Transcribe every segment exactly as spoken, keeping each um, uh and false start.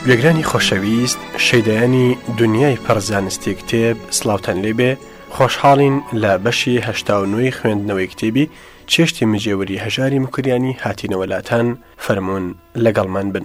گوێگرانی خۆشەویست، شەیدایانی دنیای پەرزانستی کتێب سڵاوتان لێبێ، خۆشحاڵین لە بەشی هەشتا و نۆی خوێندنەوەی کتێبی چێشتی مجێوری هەژاری مکریانی هاتینەوەلاتان فەرموون لەگەڵمان بن.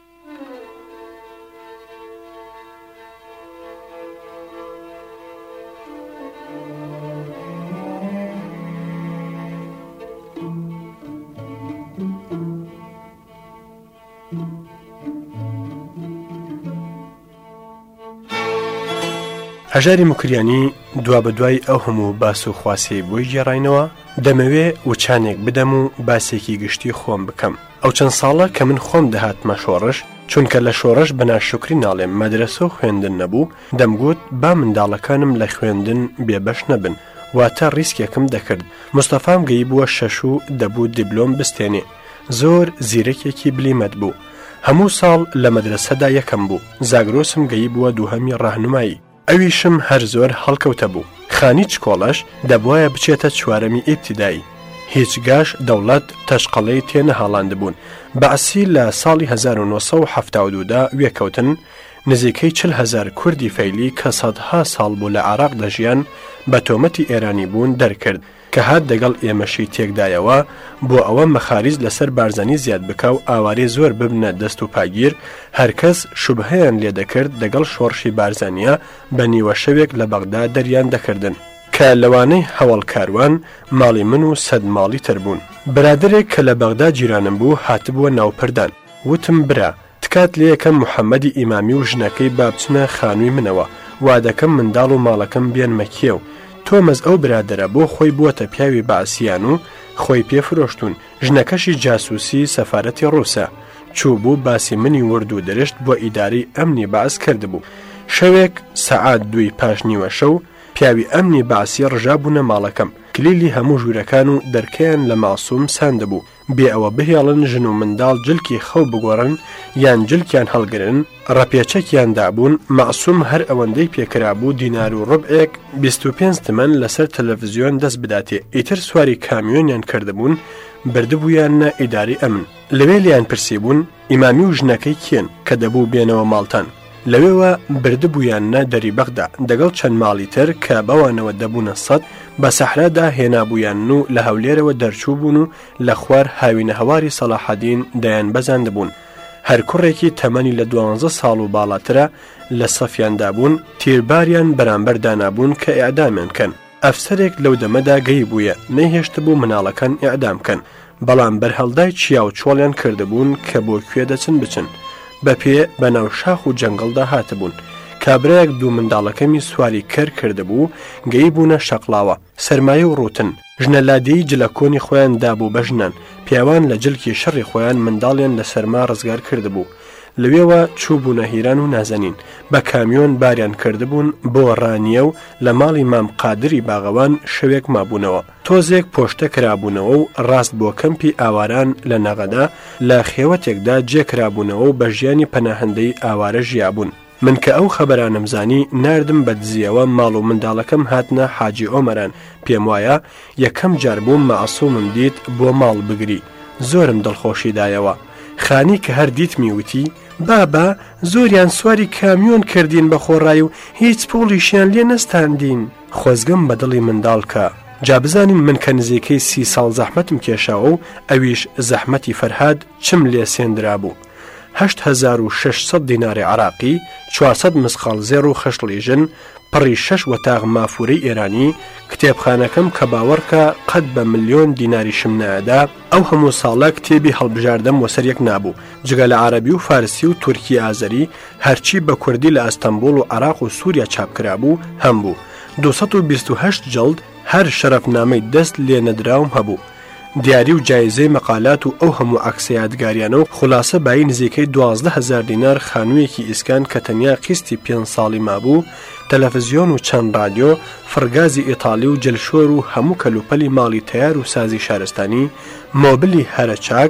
هەژاری مکریانی دوا بەدوای ئەو هەموو باس و خواسی بۆی گێڕاینەوە، دەمەوێ وچانێک بدەم و باسێکی گشتی خۆم بکەم. ئەو چەند ساڵە کە من خۆم دەهاتمە شۆڕش، چونکە لە شۆڕش بەناشکری ناڵێم مەدرسە و خوێندن نەبوو، دەمگوت با منداڵەکانم لە خوێندن بێبەش نەبن، واتە ڕیسکێکم دەکرد. مستەفام گەی بووە شەش و دەبوو دیبلۆم بستێنێ. زۆر زیرەکێکی بلیمەت بوو. هەموو ساڵ لە مەدرسەدا یەکەم بوو. زاگرۆسم گەی بووە دووهەمی ڕاهنمایی. ئەویشم هەر زۆر هەڵکەوتە بوو. خانی چکۆڵەش دەبوایە بچێتە چوارەمی ئیبتیدایی. هیچ گاش دەوڵەت تەشقەڵەی تێنەهاڵاندبوون. بەعسی لە ساڵی هەزار و نۆ سەد و حەفتا و دوودا وێکەوتن، نزیکەی چل هەزار کوردی فەیلی کە سەدها ساڵ بوو لە عێراق دەژیان بە تۆمەتی ئێرانی بوون دەرکرد کە هات دەگەڵ ئێمەشی تێکدایەوە بۆ ئەوە مەخاریج لەسەر بارزانی زیاد بکە و ئاوارەی زۆر ببنە دەست و پاگیر. هەرکەس شوبهەیان لێ دەکرد دەگەڵ شۆڕشی بارزانیە بە نیوە شەوێک لە بەغدا دەریان دەکردن کە لەوانەی هەوڵ کاروان ماڵی من و سەد ماڵی تر بوون. برادرێک کە لە بەغدا جیرانم بوو هاتبووە ناوپردان. وتم برا تکات لێ یەکەم محەممەدی ئیمامی و ژنەکەی بابچنە خانووی منەوە، وا دەکەم منداڵ و ماڵەکەم بێن مەکیە و تۆمەز ئەو برادرە بۆ خۆی بووەتە پیاوی بەعسییان و خۆی پێفرۆشتون. ژنەکەشی جاسووسی سەفارەتی ڕووسە چوو بوو باسی منی ورد و دەرشت بۆ ئیداری ئەمنی باس کردبوو. شەوێک سەعات دوی پاش نیوە شەو پیاوی ئەمنی باسی ڕژا بوونە ماڵەکەم. کلیلی هەموو ژوورەکان و دەرکەیان لە ماسووم ساندەبوو بێ ئەوە بهێڵن ژن و منداڵ جلکی خەو بگۆڕن یان جلکیان هەڵگرن. ڕەپێچەکیان دابوون. مەعسووم هەر ئەوەندەی پێکرابوو دینار و ڕبعێک بیست و پێنج تمەن لەسەر تەلەڤیزیۆن دەست بداتێ. ئیتر سواری کامیۆنیان کردبوون بردبوویانە ئیداری ئەمن. لەوێ لیان پرسیبوون ئیمامی و ژنەکەی کێن کە دەبوو بێنەوە ماڵتان. لەوێوە بردبوویانە دەری بەغدا دەگەڵ چەند ماڵی تر کە بەوانەوە دەبوونە سەد بە سەحرادا هێنابوویان و لە هەولێرەوە دەرچوو بوون و لە خوار هاوینە هەواری سەلاحەدین دەیان بەزاندەبوون. هەر کوڕێکی تەمەنی لە دوانزە ساڵ و باڵاترە لە سەفیاندا بوون، تیرباریان بەرامبەر دانابوون کە ئیعدامیان کەن. ئەفسەرێک لەو دەمەدا گەی بوویە نەیهێشت بوو مناڵەکان ئیعدام کەن، بەڵام بەرهەڵدای چیا و چۆڵیان کردبوون کە بۆ کوێ دەچن بچن. بەپێ بەناو شاخ و جەنگڵدا هاتبوون. کابرایەک دوو منداڵەکەمی سواری کەر کردبوو گەی بوونە شەقلاوە. سەرمایە و ڕوتن ژنە لادەی جلەکۆنی خۆیان دابوو بە ژنان. پیاوان لە جلکی شەڕی خۆیان منداڵیان لە سەرما ڕزگار کردبوو. لەوێوە چوو بوونە هیران و نازەنین. بە کامیۆن باریان کردبوون بۆ ڕانیە و لە ماڵی مام قادری باغەوان شەوێک مابوونەوە. تۆزێک پۆشتە کرابوونەوە و ڕاست بۆ کەمپی ئاواران لە نەغەدا لە خێوەتێکدا جێکرابوونەوە و بە ژیانی پەناهەندەی ئاوارە ژیابوون. من کە ئەو خەبەرانم زانی ناردم بە دزیەوە ماڵ و منداڵەکەم هاتنە حاجی ئۆمەران. پێم وایە یەکەم جار بووم مەعسوومم دیت بۆ ماڵ بگری. زۆرم دڵخۆشی دایەوە. خانی کە هەر دیتمی وتی بابا زۆریان سواری کامیۆن کردین بە خۆڕایی و هیچ پۆڵیشیان لێ نەستاندین. خۆزگەم بە دڵی منداڵ کە جا بزانین من کە نزیکەی سی ساڵ زەحمەتم کێشاوە و ئەویش زەحمەتی فەرهاد چم لێ سێندرا بوو. هەشت هەزار و شەش سەد دیناری عراقی، چوارسەد مسقال زێڕ و خەشڵی ژن، پڕی شەش وەتاغ مافورەی ئێرانی، کتێبخانەکەم کە باوەڕکە قەت بە ملیۆن دیناری شم نەدا. ئەو هەموو ساڵە کتێبی هەڵبژاردەم وەسەر یەک نابوو، جگە لە عەرەبی و فارسی و تورکی ئازەری هەرچی بە کوردی لە ئەستەمبوڵ و عێراق و سووریا چاپکرابوو هەم بوو. دووسەد و بیست و هەشت جڵد هەر شەرەفنامەی دەست لێ نەدراوم هەبوو. دیاری و جایزەی مەقالات و ئەو هەموو عەکسە یادگاریانە و خولاسە بای نزیکەی دوازدە هەزار دینار خانوویەکی ئیسکان کە تەنیا قیستی پێنج ساڵی مابوو، تەلەڤیزیۆن و چەند رادیۆ، فڕگازی ئیتاڵی و جلشۆر و هەموو کەلوپەلی ماڵی تەیار و سازی شارستانی، مۆبلی هەرە چاک،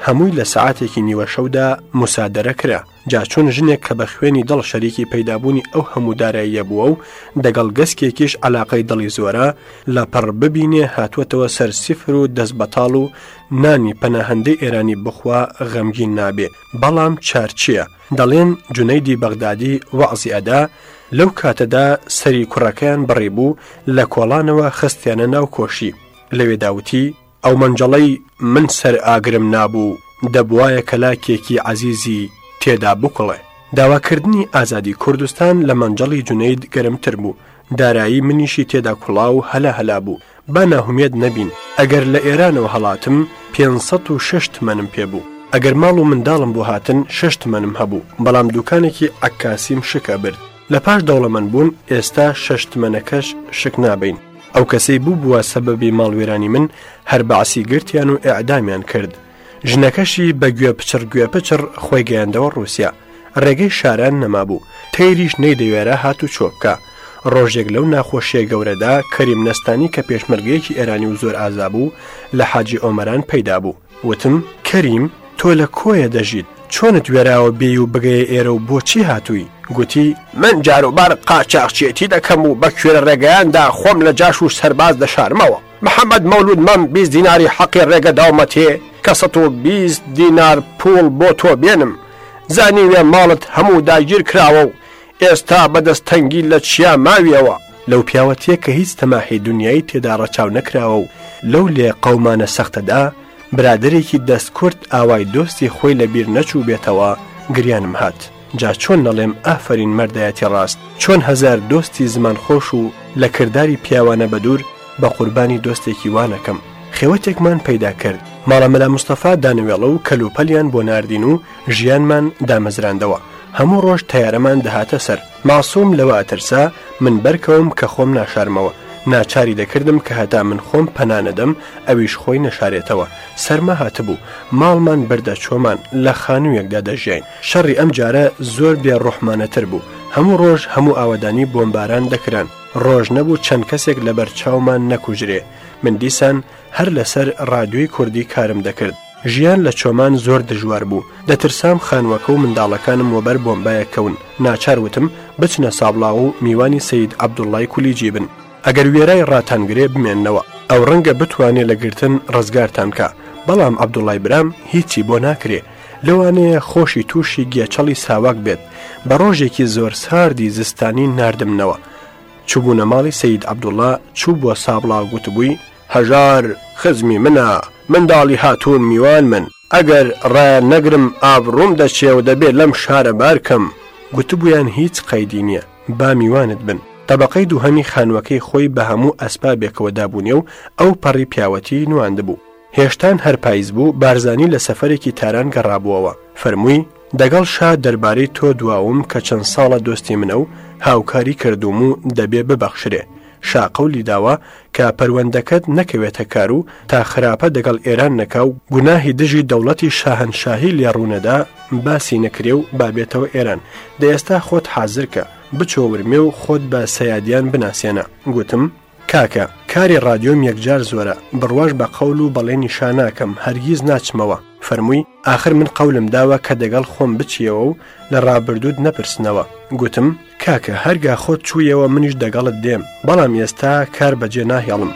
هەمووی لە سەعاتێکی نیوە شەودا مسادرە کرا. جا چۆن ژنێک کە بە خوێنی دڵ شەریکی پەیدابوونی ئەو هەموو داراییە بووە و دەگەڵ گەسکێکیش عەلاقەی دڵی زۆرە لە پڕ ببینێ هاتووەتەوە سەر سیفر و دەست بەتاڵ و نانی پەناهەندەی ئێرانی بخوا غەمگین نابێ. بەڵام چارچیە؟ دەڵێن جونەیدی بەغدادی وەعزی ئەدا لەو کاتەدا سەری کوڕەکەیان بڕێ بوو لە کۆڵانەوە خستیانە ناو کۆشی. لەوێ داوتی ئەو مەنجەڵەی من سەر ئاگرم نابوو دەبوایە کەلاکێکی عەزیزی تێدا بکڵێ. داواکردنی ئازادی کوردستان لە مەنجەڵی جونەید گەرمتر بوو. دارایی منیشی تێدا کوڵا و هەلا هەلا بوو. با ناهومێت نەبین. ئەگەر لە ئێرانەوە هەڵاتم پێنج سەد و شەش تمەنم پێبوو. ئەگەر ماڵ و منداڵم بۆ هاتن شەش تمەنم هەبوو. بەڵام دوکانێکی عەکاسیم شکە برد. لە پاش دەوڵەمەند بوون ئێستا شەش تمەنەکەش شک نابین. ئەو کەسەی بوو بووە سەبەبی ماڵوێرانی من هەر بەعسی گرتیان و ئیعدامیان کرد. ژنەکەشی بە گوێ پچر گوێ پچر خۆی گەیاندەوە ڕووسیا. ڕێگەی شاران نەمابوو. تەیریش نەیدەوێرە هات و چۆبکە. ڕۆژێک لەو ناخۆشیە گەورەدا کەریم نەستانی کە پێشمەرگەیەکی ئێرانی و زۆر ئازا بوو لە حاجی ئۆمەران پەیدا بوو. وتم کەریم تۆ لە کۆیە دەژیت؟ چۆنت وێراوە بێ و بگەیە ئێرە و بۆچی هاتووی؟ گوتی من جاروبار قاچاقچێتی دەکەم و بە کوێرە ڕێگەیاندا خۆم لە جاش و سەرباز دەشارمەوە. محەممەد مەولود مەم بیست دیناری حەقی ڕێگە داومەتێ کە سەد و بیست دینار پوڵ بۆ تۆ بێنم. زانیوێ ماڵت هەموو داگیر کراوە و ئێستا بەدەستەنگی لە چیا ماویەوە. لەو پیاوەتیە کە هیچ تەماحی دنیای تێدا ڕەچاو نەکراوە و لەو لێ قەومانە سەختەدا برادێکی دەستکورد ئاوای دۆستی خۆی لەبیر نەچوو بێتەوە گریانم هات. جا چۆن نەڵێم ئافرین مەردایەتی ڕاست، چۆن هەزار دۆستی زمان خۆش و لە کردداری پیاوانە بەدوور بە قوربانی دۆستێکی وانەکەم. خێوەتێکمان پەیدا کرد. ماڵەمەلا مستەفا دانوێڵە و کەلوپەلیان بۆ ناردین و ژیانمان دامەزراندەوە. هەموو ڕۆژ تەیارەمان دەهاتە سەر. ماسووم لەوە ئەترسا من بەرکەوم کە خۆم ناشارمەوە. ناچاری دەکردم کە هەتا من خۆم پەنانەدەم ئەویش خۆی نەشارێتەوە. سەرمە هاتبوو. ماڵمان بەردە چۆمان لە خانوویەکدا دەژیاین. شەڕی ئەم جارە زۆر بێڕوحمانەتر بوو. هەموو ڕۆژ هەموو ئاوەدانی بۆمباران دەکران. ڕۆژ نەبوو چەند کەسێک لە بەرچاومان نەکوژرێ. من دیسان هەر لەسەر ڕادیۆی کوردی کارم دەکرد. ژیان لە چۆمان زۆر دژوار بوو. دەترسام خانوەکە و منداڵەکانم وەبەر بۆمبایە کەون. ناچار وتم بچنە سابڵاو و میوانی سەید عەبدوڵڵای کولیجی بن. ئەگەر وێرای ڕاتانگرێ بمێننەوە ئەو ڕەنگە بتوانێت لە گرتن ڕزگارتان کە. بەڵام عەبدوڵڵای برام هیچی بۆ ناکرێ. لەوانەیە خۆشی تووشی گێچەڵی ساواک بێت. بە ڕۆژێکی زۆر ساردی زستانی ناردمنەوە. چوبوونە ماڵی سەید عەبدوڵڵا چوو بۆ سابڵاو گوتبووی هەژار خزمی منە، منداڵی هاتوون میوان من، ئەگەر ڕای نەگرم ئابڕووم دەچێ و دەبێت لەم شارە بارکەم. گوتبوویان هیچ قەیدی نییە، با میوانت بن. طبقەی دووهەمی خانووەکەی خۆی بە هەموو ئەسپابێکەوە دابوونێ و ئەو پەڕی پیاوەتی نواندبوو. هێشتان هەر پاییز بوو بارزانی لە سەفەرێکی تاران گەڕابووەوە. فەرمووی دەگەڵ شا دەربارەی تۆ دواوم کە چەند ساڵە دۆستی منە و هاوکاری کردوم و دەبێ ببەخشرێ. شاقەولی داوە کە پەروەندەکەت نەکەوێتە کار و تا خراپە دەگەڵ ئێران نەکا و گوناهی دژی دەوڵەتی شاهنشاهی لێڕوونەدا باسی نەکرێ و بابێتەوە ئێران. دە ئێستا خۆت حازرکە بچۆ ورمێ و خۆت بە سەیادیان بناسیێنە. گوتم کاکە کاری ڕادیۆم یەکجار زۆرە، بڕواش بە قەول و بەڵێنی شاناکەم هەرگیز ناچمەوە. فەرمووی ئاخر من قەولم داوە کە دەگەڵ خۆم بچیەوە و لە ڕابردوود نەپرسنەوە. گوتم کاکە هەرگا خۆت چوویەوە منیش دەگەڵت دێم، بەڵام ئێستا کار بەجێ ناهێڵم.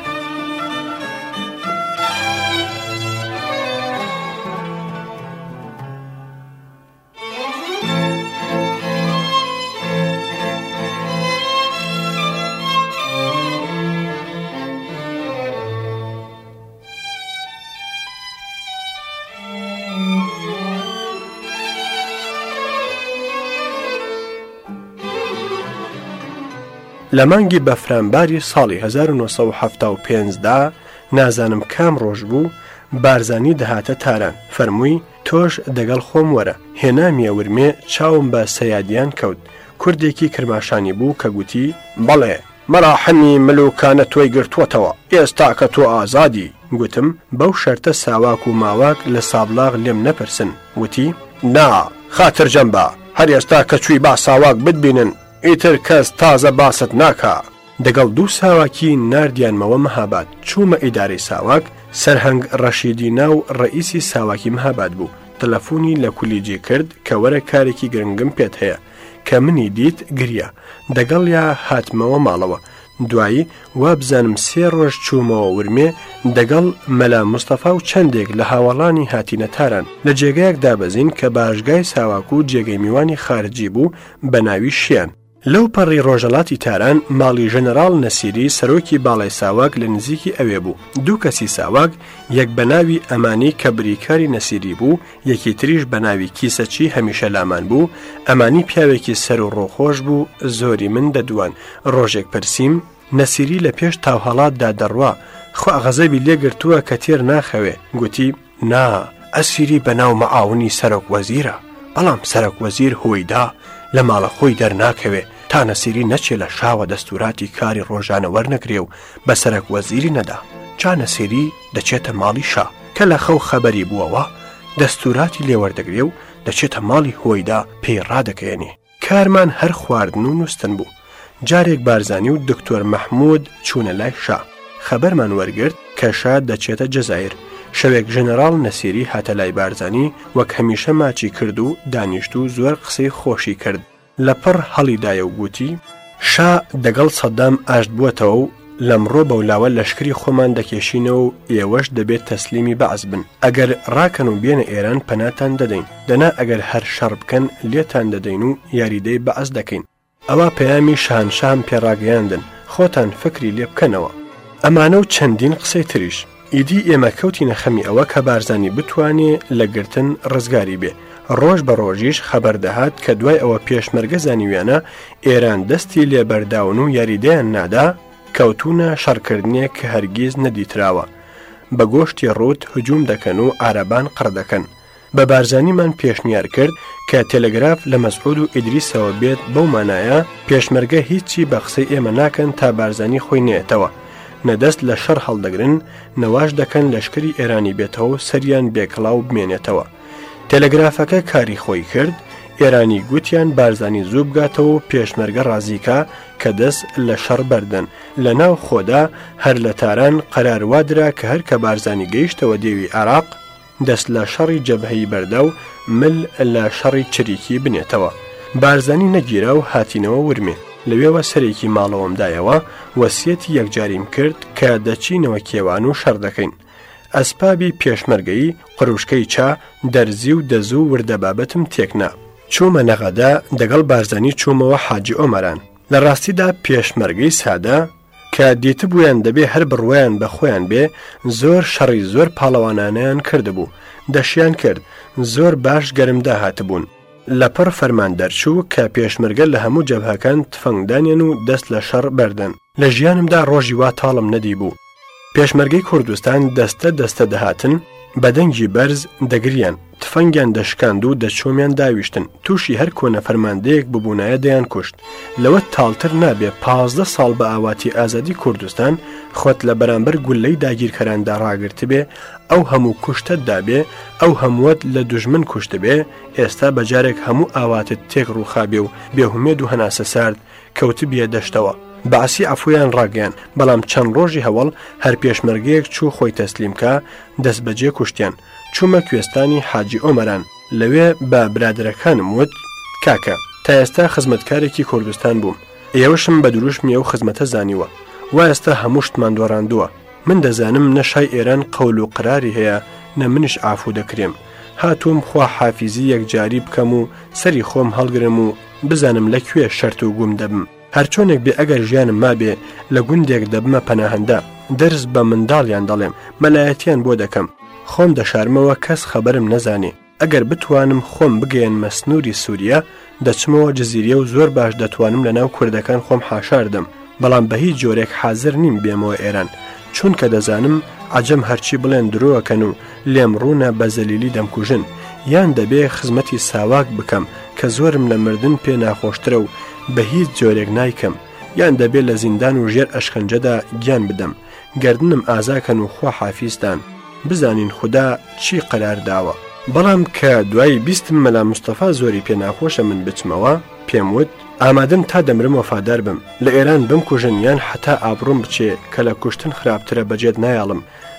لە مانگی بەفرانباری ساڵی هەزار و نۆ سەد و هەفتاد و پێنج دا نازانم کام ڕۆژ بوو بارزانی دەهاتە تاران. فەرمووی تۆش دەگەڵ خۆم وەرە. هێنامیە ورمێ چاوم بە سەیادیان کەوت. کوردێکی کرماشانی بوو کە گوتی بەڵێ مەراحەمی ملوکانە تۆی گرتووەتەوە، ئێستا کە تۆ ئازادی. گوتم بەو شەرتە ساواک و ماواک لە سابلاغ لێم نەپرسن. وتی نا خاتر جەمبە، هەر ئێستا کە چووی با ساواک بتبینن ئیتر کەس تازە باست ناکا. دەگەڵ دوو ساواکی ناردیانمەوە مەهاباد. چوومە ئیدارەی ساواک سەرهەنگ ڕەشیدی ناو ڕئیسی ساواکی مەهاباد بوو. تەلەفۆنی لە کولیجی کرد کە وەرە کارێکی گرنگم پێت هەیە کە منی دیت گریا دەگەڵ یا هاتمەوە ماڵەوە. دوایی وا بزانم سێ ڕۆژ چوومەوە ورمێ دەگەڵ مەلا مستەفا و چەندێک لە هاوڵانی هاتینە تاران لە جێگایەک دابەزین کە باشگای ساواک و جێگەی میوانی خارجی بوو بە ناوی شیان. لەو پەڕی ڕۆژەڵاتی تاران ماڵی ژەنەراڵ نەسیری سەرۆکی باڵای ساواک لە نزیکی ئەوێ بوو. دوو کەسی ساواک، یەک بە ناوی ئەمانی کە بریکاری نەسیری بوو، یەکی تریش بە ناوی کیسەچی هەمیشە لامان بوو. ئەمانی پیاوێکی سەر و ڕۆخۆش بوو، زۆری من دەدوان. ڕۆژێک پرسییم نەسیری لە پێش تاوهەڵاتدا دەڕوا خوا غەزەبی لێگرتووە کە تێر ناخەوێ. گوتی نا، ئەسیری بە ناو مەعاونی سەرۆک وەزیرە، بەڵام سەرۆک وەزیر هۆیدا لە ماڵە خۆی دەرناکەوێ تا نەسیری نەچێ لە شاوە دەستوراتی کاری ڕۆژانە وەرنەگرێ و بە سەرۆک وەزیری نەدا. جا نەسیری دەچێتە ماڵی شا کە لە خەو خەبەری بووەوە دەستوراتی لێوەردەگرێ و دەچێتە ماڵی هۆیدا پێی ڕادەکەێنێ. کارمان هەر خواردن و نووستن بوو. جارێک بارزانی و دکتۆر مەحموود چوونە لای شا. خەبەرمان وەرگرت کە شا دەچێتە جەزایر. شەوێک ژەنەراڵ نەسیری هاتە لای بارزانی وەک هەمیشە ماچی کرد و دانیشت و زۆر قسەی خۆشی کرد. لە پڕ هەڵیدایە و گوتی شا دەگەڵ سەدام ئاشت بووەتەوە و لەمڕۆ بەولاوە لەشکری خۆمان دەکێشینەوە و ئێوەش دەبێت تەسلیمی بەعز بن. ئەگەر ڕاکەن و بێنە ئێران پەناتان دەدەین، دەنا ئەگەر هەر شەڕ بکەن لێتان دەدەین و یاریدەی بەعز دەکەین. ئەوە پەیامی شانشام پێڕاگەیاندن، خۆتان فکری لێ بکەنەوە. ئەمانە و چەندین قسەی تریش. ئیدی ئێمە کەوتینە خەمی ئەوە کە بارزانی بتوانێ لە گرتن ڕزگاری بێ. ڕۆژ بە ڕۆژیش خەبەر دەهات کە دوای ئەوە پێشمەرگە زانیویانە ئێران دەستی لێبەرداون و یاریدەیان نادا، کەوتونە شەڕکردنێک کە هەرگیز نەدیتراوە. بە گۆشتی ڕوت هجووم دەکەن و عارەبان قڕ دەکەن. بە بارزانیمان پێشنیار کرد کە تەلەگراف لە مەسعود و ئیدریسەوە بێت بەو مانایە پێشمەرگە هیچی بە قسەی ئێمە ناکەن تا بارزانی خۆی نێتەوە. نەدەست لە شەڕ هەڵدەگرن، نەواش دەکەن لەشکری ئێرانی بێتەوە و سەریان بێکڵاو بمێنێتەوە. تەلەگرافەکە کاری خۆی کرد. ئێرانی گوتیان بارزانی زوو بگاتەوە و پێشمەرگە ڕازیکە کە دەست لە شەڕ بەردن. لە ناو خۆدا هەر لە تاران قەرار وادرا کە هەر کە بارزانی گەیشتەوە دێوی عێراق دەست لە شەڕی جەبهەی بەردا و مل لە شەڕی چریکی بنێتەوە. بارزانی نەگیرا و هاتینەوە ورمێ. لەوێوە سەرێکی ماڵەوەمدایەوە وەسیەتی یەکجاریم کرد کە دەچینەوە کێوان و شەڕ دەکەین. ئەسپابی پێشمەرگەی قڕوشکەی چا دەرزی و دەزوو وردە بابەتم تێکنا. چوومە نەغەدا دەگەڵ بارزانی چوومەوە حاجی ئۆمەران. لە ڕاستیدا پێشمەرگەی سادە کە دیتبوویان دەبێ هەر بڕوایان بە خۆیان بێ، زۆر شەڕی زۆر پاڵەوانانیان کردبوو. دەشیان کرد، زۆر باش گەرمدا هاتبوون. لە پڕ فەرمان دەرچوو کە پێشمەرگە لە هەموو جەبهەکان تفەنگدانیان و دەست لە شەڕ بەردن. لە ژیانمدا ڕۆژی وا تاڵم نەدی بوو. پێشمەرگەی کوردستان دەستە دەستە دەهاتن، بەدەنگی بەرز دەگریان، تفەنگیان دەشکاند و دەچۆمیان داویشتن، تووشی هەر کۆنە فەرماندەیەک ببوونایە دەیان کوشت. لەوە تاڵتر نابێ پازدە ساڵ بە ئاواتی ئازادی کوردستان خۆت لە بەرامبەر گولەی داگیرکەراندا ڕاگرت بێ، ئەو هەموو کوشتت دابێ، ئەو هەمووەت لە دوژمن کوشت بێ، ئێستا بەجارێک هەموو ئاواتت تێک ڕووخابێ و بێهومێد و هەناسە سارد کەوت بێ دەشتەوە. بەعسی ئەفویان ڕاگەیان، بەڵام چەند ڕۆژی هەوڵ هەر پێشمەرگەیەک چوو خۆی تەسلیمکە، دەست بەجێ کوشتیان. چوومە کوێستانی حاجی ئۆمەران. لەوێ بە برادرەکانم وت کاکە تا ئێستا خزمەتکارێکی کوردستان بووم، ئێوەشم بە دروشمی ئەو خزمەتە زانیوە، وا ئێستا هەموو شتمان دۆڕاندووە. من دەزانم نەشای ئێران قەول و قراری هەیە، نە منش ئافو دەکرێم. هاتووم خوا حافیزی یەکجاری بکەم و سەری خۆم هەڵگرم و بزانم لەکوێ شەرت و گوم دەبم. هەرچۆنێک بێ ئەگەر ژیانم مابێ لە گوندێک دەبمە پەناهەندە، دەرز بە منداڵیان دەڵێم، مەلایەتیان بۆ دەکەم، خۆم دەشارمەوە کەس خەبەرم نەزانێ. ئەگەر بتوانم خۆم بگەین مەسنووری سووریا دەچمەوە جزیرە و زۆر باش دەتوانم لە ناو کوردەکان خۆم حاشاردم، بەڵام بە هیچ جۆرێک حازر نیم بێمەوە ئێران، چونکە دەزانم عەجەم هەرچی بڵێن درۆەکەن و لێم ڕوونە بە زەلیلی دەمکوژن، یان دەبێ خزمەتی ساواک بکەم کە زۆرم لە مردن پێ ناخۆشترە و بە هیچ جۆرێک نایکەم، یان دەبێت لە زیندان و ژێر ئەشکەنجەدا گیان بدەم، گردنم ئازاکەن و خوا حافیزتان، بزانین خوددا چی قەرار داوە. بەڵام کە دوایی بیستم مەلا مستەفا زۆری پێ ناخۆشە من بچمەوە، پێم وت ئامادەم تا دەمرم وەفادار بم، لە ئێران بمکوژن یان حتا ئابڕۆم بچێ کە لە کوشتن خراپترە بەجێت نایاڵم،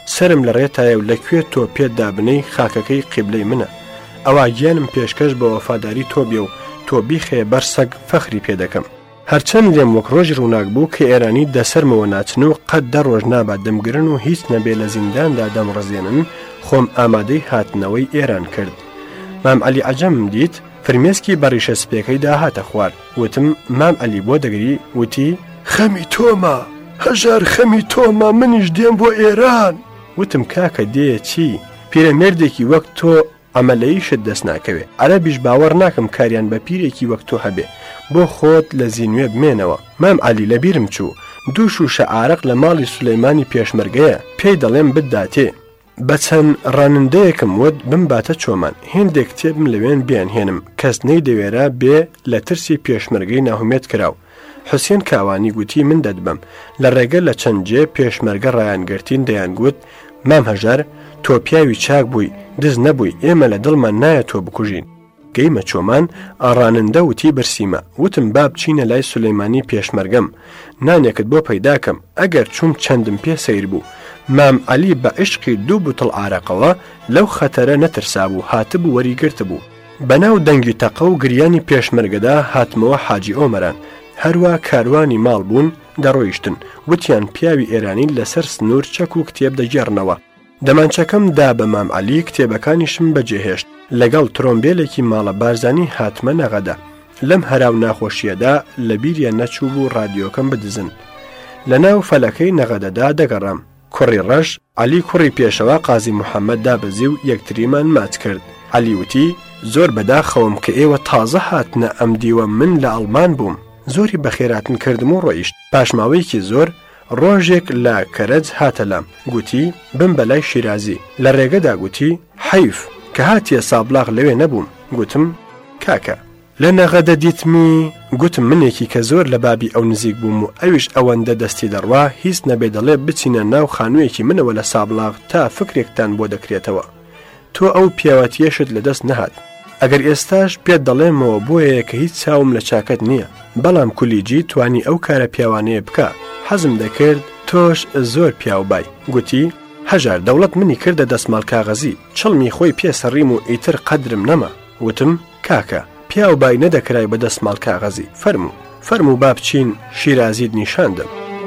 سرم لە ڕێتایە و لەکوێ تۆ پێت دابنەی خاکەکەی قیبلەی منە ئەوە گیانم پێشکەش بە وەفاداری تۆ بێ و تۆ بیخێ بەر سەگ فەخری پێ دەکەم هەرچەند لێم وەک ڕۆژ ڕووناک بوو کە ئێرانی دەسەرمەوە ناچن و قەت دە ڕۆژ نابات دەمگرن و هیچ نەبێ لە زینداندا دەمڕزێنن خۆم ئامادەی هاتنەوەی ئێران کرد مام عەلی عەجەمم دیت فرمێسکی بەڕیشە سپێکەی داهاتە خوارد وتم مام عەلی بۆ دەگری وتی خەمی تۆمە هەژار خەمی تۆمە منیش دێم بۆ ئێران وتم کاکە دێ چی پیرەمێردێکی وەک تۆ ئەمەلەیشت دەست ناکەوێ عەرەبیش باوەڕ ناکەم کاریان بە پیرێکی وەک تۆ هەبێ بۆ خۆت لە زینوێ بمێنەوە مام عەلی لە بیرم چوو دوو شوشە ئارەق لە ماڵی سولەیمانی پێشمەرگەیە پێی دەڵێم بداتێ بە چەند ڕانندەیەکم وت بمباتە چۆمان هێندێک کتێبم لەوێن بیانهێنم کەس نەیدەوێرە بێ لە ترسی پێشمەرگەی ناهومێت کراو حوسێن کاوانی گوتی من دەدبم لە ڕێگە لە چەند جێ پێشمەرگە ڕایانگرتین دەیانگوت مام هەژار تۆ پیاوی چاک بووی دز نەبووی ئێمە لە دڵمان نایە تۆ بکوژین گەیمە چۆمان ئاڕانندە وتی برسیمە وتم با بچینە لای سولەیمانی پێشمەرگەم نانێکت بۆ پەیداکەم ئەگەر چوم چەندم پێ سەیر بوو مام عەلی بە عشقی دوو بوتڵ ئارەقەوە لەو خەتەرە نەترسا بوو هاتبوو وەریگرت بوو بەناو دەنگی تەقە و گریانی پێشمەرگەدا هاتمەوە حاجی ئۆمەران هەروە کاروانی ماڵ بوون دەڕۆیشتن وتیان پیاوی ئێرانی لەسەر سنوور چەک و کتێب دەگێڕنەوە دەمانچەکەم دا بە مام عەلی کتێبەکانیشم بەجێهێشت لەگەڵ ترۆمبێلێکی ماڵە بارزانی هاتمە نەغەدا لەم هەراو ناخۆشیەدا لە بیریە نەچوو بوو ڕادیۆکەم بدزن لە ناو فەلەکەی نەغەدەدا دەگەڕام کوڕی ڕەش عەلی کوڕی پێشەوە قازی موحەممەد دابەزی و یەکتریمان ماچ کرد عەلی وتی زۆر بەداخەوم کە ئێوە تازە هاتنە ئەم دیوە من لە ئەڵمان بووم زۆری بەخێراتن کردم و ڕۆیشت پاشماوەیەکی زۆر ڕۆژێک لە کەرەج هاتە لام گوتی بم بەلای شیرازی لە ڕێگەدا گوتی حەیف کە هاتیە سابلاغ لەوێ نەبووم گوتم کاکە لە نەغەدە دیتمی گوتم منێکی کە زۆر لە بابی ئەو نزیک بووم و ئەویش ئەوەندە دەستی دەڕوا هیچ نەبێ دەڵێ بچینە ناو خانوویەکی منەوە لە سابلاغ تا فکرێکتان بۆ دەکرێتەوە تۆ ئەو پیاوەتیەشت لەدەست نەهات ئەگەر ئێستاش پێت دەڵێمەوە بۆیە کە هیچ چاوم لە چاکەت نییە بەڵام کولیجی توانی ئەو کارە پیاوانەیە بکە حەزم دەکرد تۆش زۆر پیاوبای گوتی هەژار دەوڵەت منی کردە دەستماڵ کاغەزی چڵمی خۆی پێسەڕیم و ئیتر قەدرم نەما وتم کاکە پیاوبای نەدەکرای بە دەستماڵ کاغەزی فەرموو فەرموو با بچین شیرازیت نیشاندم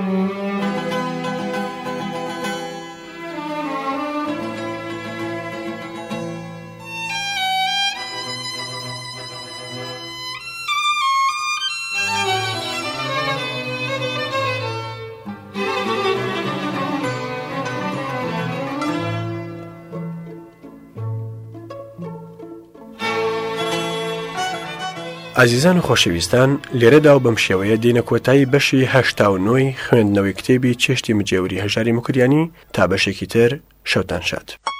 عزیزان و خۆشەویستان لێرەدا و بەم شێوەیە دێنە کۆتایی بەشی هەشتا و نۆی خوێندنەوەی کتێبی چێشتی مجێوری هەژاری مکریانی تا بەشێکی تر شەوتان شاد.